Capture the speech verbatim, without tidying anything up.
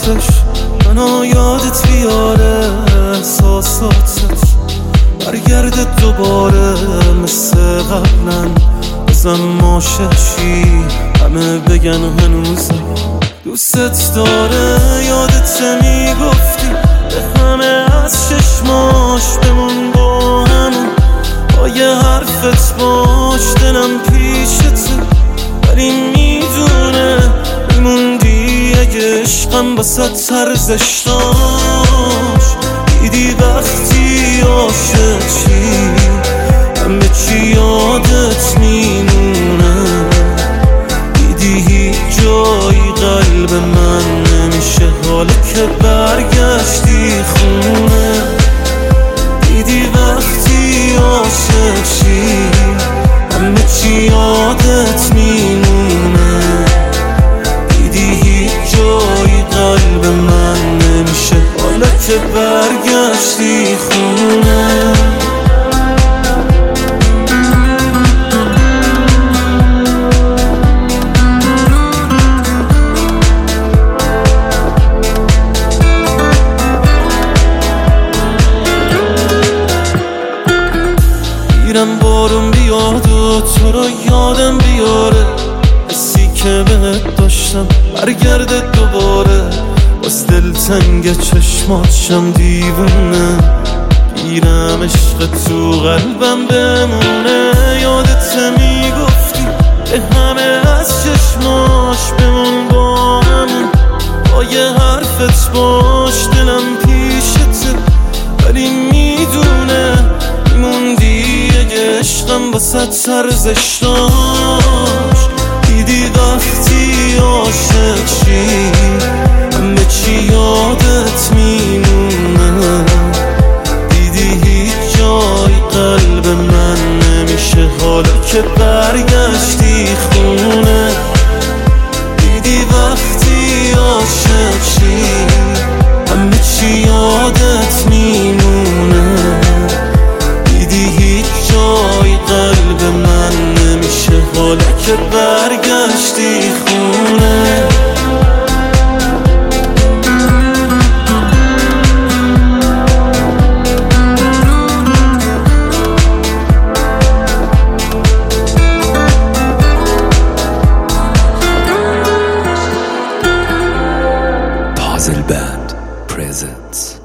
عطرش منو یادت بیاره، احساساتت برگرده دوباره مثل قبلا. بزن ماششی همه بگن هنوزم دوستت داره. یادت میگفتی به همه از چشماش بمون با همون، با یه حرفت باش دلم پیشته، ولی میدونه میموندی اگه عشقم بسات ارزش داشت. دیدی وقتی عاشق چی همه چی یادت میمونه، دیدی هیچ جایی قلب من نمیشه حالا که برگشتی خونه. دیدی وقتی عاشق چی همه چی یادت میمونه، دیدی هیچ جایی قلب من نمیشه حالا که برگشتی خونه. میرم بارون بیاد و تو رو یادم بیاره، حسی که بهت داشتم برگرده دوباره. باز دلتنگ چشماتشم دیوونه، گیرم عشق تو قلبم بمونه. یادت میگفتی به همه از چشماش بمون با همون، با یه حرفت باش دلم پیشته، ولی میدونه میموندی اگه عشقم بسات ارزش داشت. دیدی وقتی عاشق چی همه چی یادت میمونه، دیدی هیچ جای قلب من نمیشه حالا که برگشتی خونه. دیدی وقتی عاشق چی همه چی یادت میمونه، دیدی هیچ جای قلب من نمیشه حالا که برگشتی خونه. Puzzle Band presents